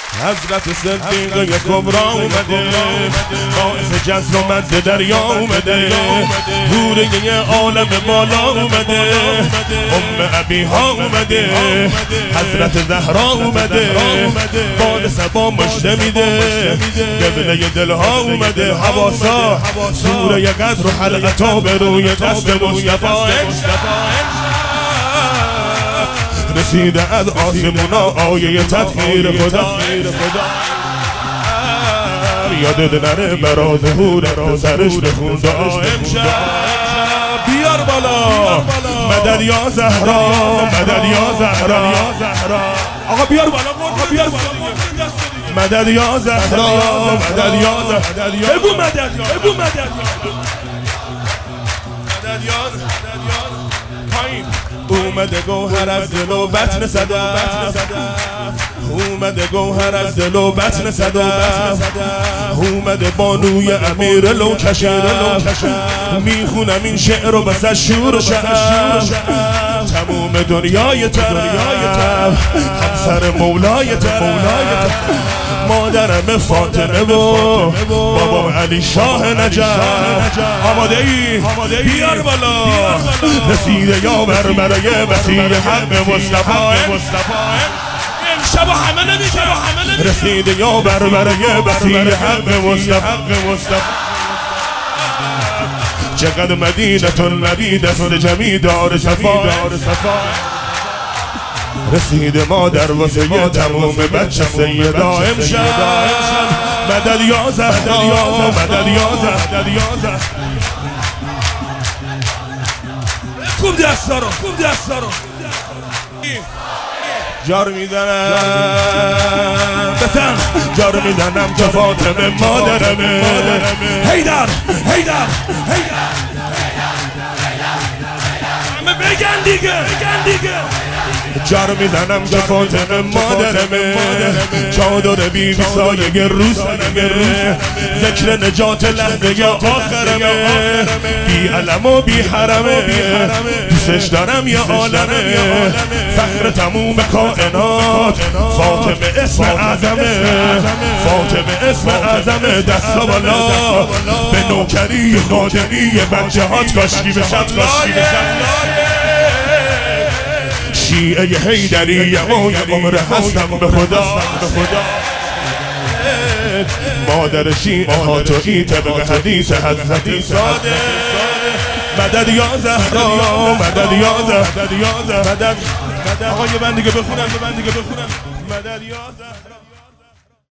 حضرت صدیقه کبرا اومده، باعث جذب و مد دریا اومده، حوره عالم بالا اومده، ام ابیها اومده، حضرت زهرا اومده، باد صبا مژده میده، قبله دلها اومده، حواسا سوره قدر و حلقتا به روی دست مصطفی رسیده از آسمونا آیه تطهیر خدا، یادت نره برا ظهور پسرش بخونده امشب. بیار بالا مدد یا زهرا، مدد یا زهرا، آقا بیار بالا، آقا بیار بالا، مدد یا زهرا، مدد یا زهرا، بگو مدد یا، بگو مدد یا پایین. اومده گوهر از دل و بطن صدف، اومده گوهر از دل و بطن صدف، اومده بانوی امیر لوکشم، میخونم این شعر رو بس از شور و شعف، تموم دنیای طرف همسر مولای طرف، مادرم فاطمه و بابا علی شاه نجف. آماده ای؟ بیار بالا رسیده یا برای مسیح حق مصطفی امشب همه نمیگه، رسیده یا برای مسیح حق مصطفی. چقدر مدینه النبی دست جمی دار صفا، رسیده مادر واسه یه تموم بچه سیدا امشب. مدد یا زهرا، مدد یا زهرا، خوب دستا رو، خوب دستا رو جار میزنم بسن، جار میزنم که فاطمه مادرمه. هیدر هیدر هیدر همه بگن دیگه، بگن دیگه. جار میزنم که فاطمه مادرمه، چادر بیبی سایه رو سرمه، ذکر نجات لحظه آخرمه، بی علم و بی حرمه، دوستش دارم یه عالمه، فخر تموم کائنات، فاطمه اسم اعظمه، فاطمه اسم اعظمه. دستا بالا به نوکری خادمی بچه هات کاشکی بشد، کاشکی بشد. شیعه حیدری و یه عمر هستم به خدا، مادر شیعه ها تویی طبق حدیث حضرت صادق. مدد یا زهرا، مدد یا زهرا، مدد. آقا یه بند دیگه بخونم، یه بند دیگه بخونم. مدد یا زهرا.